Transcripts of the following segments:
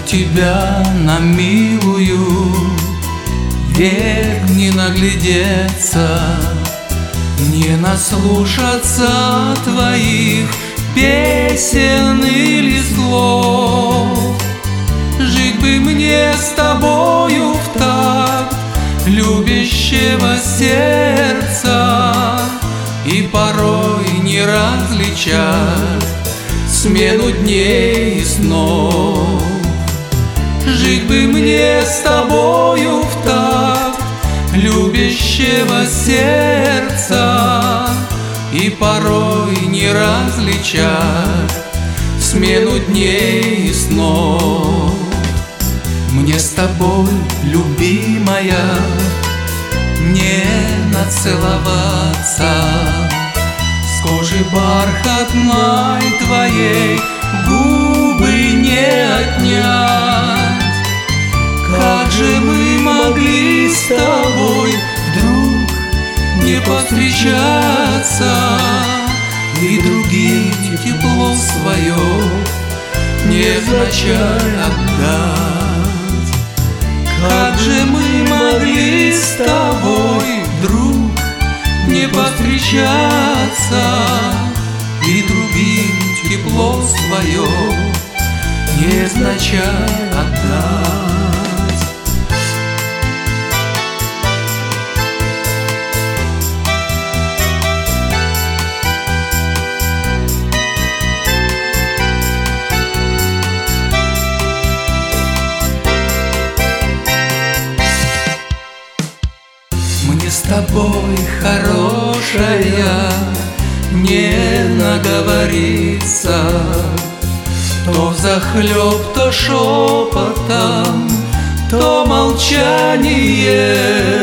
тебя на милую век не наглядеться, не наслушаться твоих песен или слов. Жить бы мне с тобою в такт любящего сердца и порой не различать смену дней и снов. Жить бы мне с тобою в такт любящего сердца и порой не различать смену дней и снов. Мне с тобой, любимая, не нацеловаться, с кожи бархатной твоей губы не отнять. Как же мы могли с тобой вдруг не повстречаться и другим тепло свое невзначай отдать? Как же мы могли с тобой вдруг не повстречаться и другим тепло свое невзначай отдать? Мне с тобой, хорошая, не наговориться, то взахлеб, то шепотом, то молчание.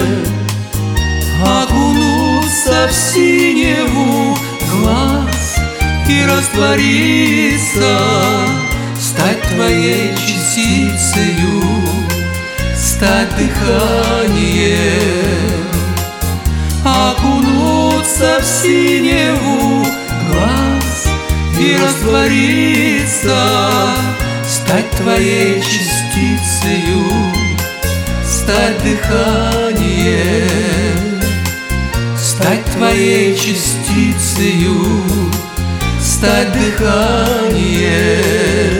Окунуться в синеву глаз и раствориться, стать твоей частицею, стать дыханием. Окунуться в синеву глаз и раствориться, стать твоей частицею, стать дыханием. Стать твоей частицею, стать дыханием.